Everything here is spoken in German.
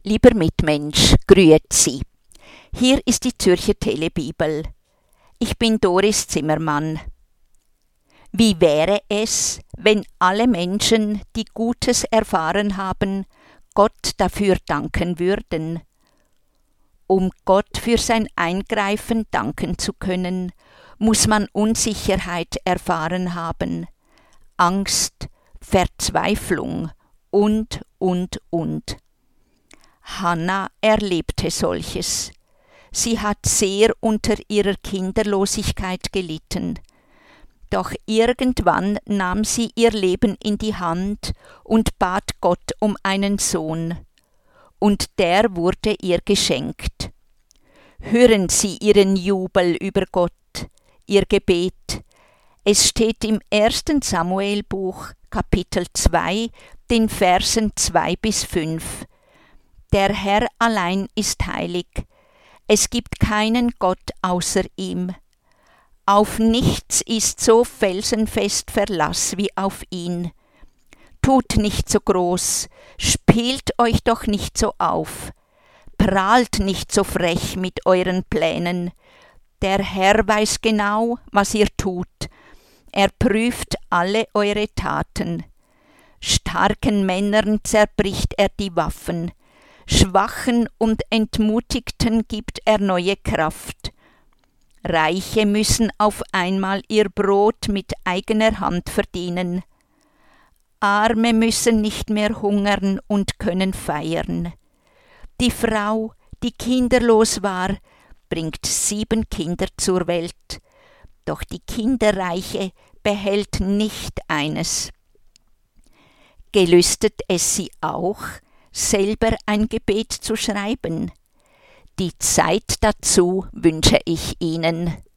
Lieber Mitmensch, grüezi. Hier ist die Zürcher Telebibel. Ich bin Doris Zimmermann. Wie wäre es, wenn alle Menschen, die Gutes erfahren haben, Gott dafür danken würden? Um Gott für sein Eingreifen danken zu können, muss man Unsicherheit erfahren haben, Angst, Verzweiflung und. Hannah erlebte solches. Sie hat sehr unter ihrer Kinderlosigkeit gelitten. Doch irgendwann nahm sie ihr Leben in die Hand und bat Gott um einen Sohn. Und der wurde ihr geschenkt. Hören Sie ihren Jubel über Gott, ihr Gebet. Es steht im 1. Samuelbuch, Kapitel 2, den Versen 2-5. Der Herr allein ist heilig. Es gibt keinen Gott außer ihm. Auf nichts ist so felsenfest Verlass wie auf ihn. Tut nicht so groß, spielt euch doch nicht so auf, prahlt nicht so frech mit euren Plänen. Der Herr weiß genau, was ihr tut. Er prüft alle eure Taten. Starken Männern zerbricht er die Waffen. Schwachen und Entmutigten gibt er neue Kraft. Reiche müssen auf einmal ihr Brot mit eigener Hand verdienen. Arme müssen nicht mehr hungern und können feiern. Die Frau, die kinderlos war, bringt 7 Kinder zur Welt. Doch die Kinderreiche behält nicht eines. Gelüstet es sie auch, selber ein Gebet zu schreiben? Die Zeit dazu wünsche ich Ihnen.